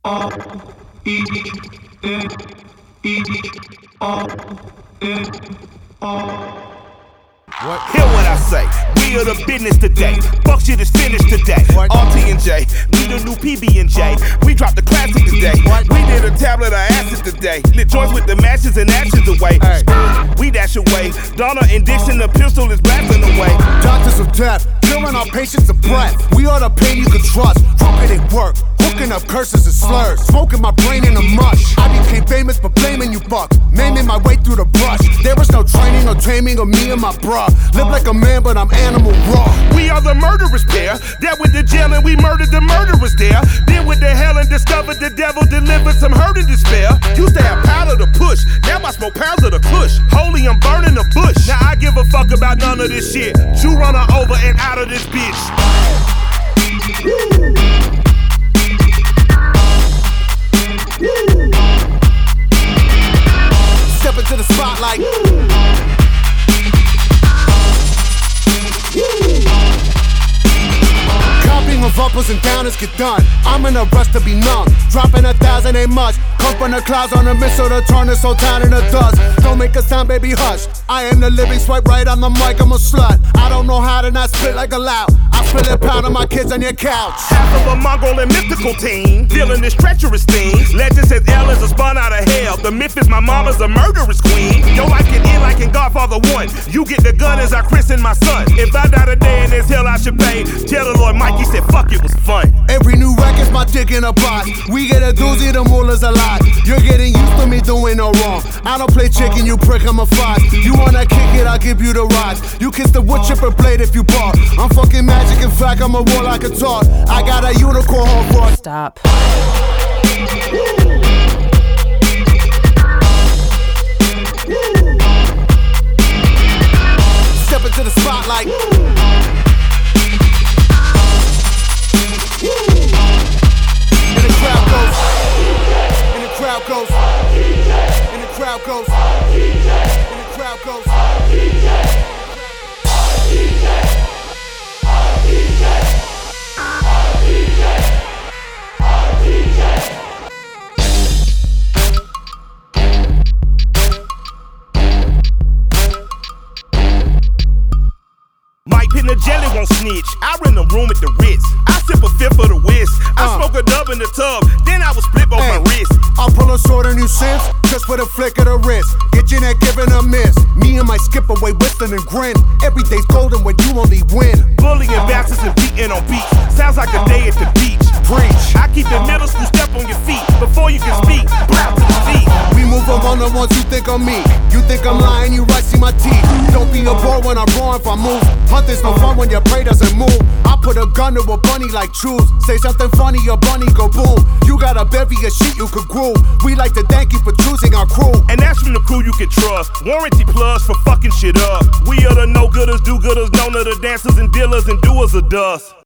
all, each, and each, all, and all. What? Hear what I say, we are the business today. Fuck shit is finished today. What? RT&J, we the new PB&J. We dropped the classic today. What? We did a tablet of acid today. Lit joints with the matches and ashes away. Hey. We dash away. Donna and Dixon, the pistol is blasting away. Doctors of death, killing our patients of breath. We are the pain you can trust. Fucking it work, hooking up curses and slurs. Smoking my brain in a mush. I became famous for blaming you fucks. Maiming my way through the brush. There was no training or taming of me and my bruh. Live like a man, but I'm animal raw. We are the murderous pair. That with the jail and we murdered the murderers there. Then with the hell and discovered the devil delivered some hurt and despair. Used to have powder to push, now I smoke pounds of the kush. Holy, I'm burning the bush. Now I give a fuck about none of this shit. You run her over and out of this bitch. Step into the spotlight. Copying of uppers and downers get done. I'm in a rush to be numb. Dropping 1,000 ain't much. Come from the clouds on a missile to turn this whole town into dust. Don't make a sound, baby, hush. I am the living swipe right on the mic, I'm a slut. I don't know how to not spit like a loud. I spit it pound on my kids on your couch. Half of a Mongol and mythical team, feeling this treacherous thing. Legend says Elle is a spun out of hell. The myth is my mama's a murderous queen. Your life can end like in Godfather 1. You get the gun as I christen my son. If I die today in this hell I should pay. Tell the Lord Mikey said fuck it was fun. Every new record's my dick in a box. We get a doozy, the moolah's a lot. You're getting used to me doing no wrong. I don't play chicken, you prick, I'm a fox. You wanna kick it, I'll give you the rocks. You kiss the wood chipper blade if you bark. I'm fucking magic, in fact, I'm a warlock can talk. I got a unicorn horn for a Stop. Step into the spotlight. And the crowd goes. And the crowd goes. And the crowd goes. And the crowd goes. Mike Pin the jelly won't snitch. I rent a room at the Ritz. I sip a fifth of the whiz. I smoke a dub in the tub. Then I was flip on my wrist. I'll pull a sword on you since, just with a flick of the wrist. Get your neck giving a miss. Me and my skip away whistling and grin. Every day's golden when you only win. Bullying bastards and beating on beats. Sounds like a day at the beach. Preach. I keep the middle school step on your feet. Before you can speak, blow to the feet. We move among the ones you think I'm me. You think I'm lying, you right, see my teeth. Don't be a bore when I'm raw if I move. Hunting's no fun when your prey doesn't move. I put a gun to a bunny like truth. Say something funny, your bunny go boom. You got a bevy of shit you could groove. We like to thank you for choosing our crew. And that's from the crew you can trust. Warranty plus for fucking shit up. We are the no-gooders, do-gooders, known of the dancers and dealers and doers of dust.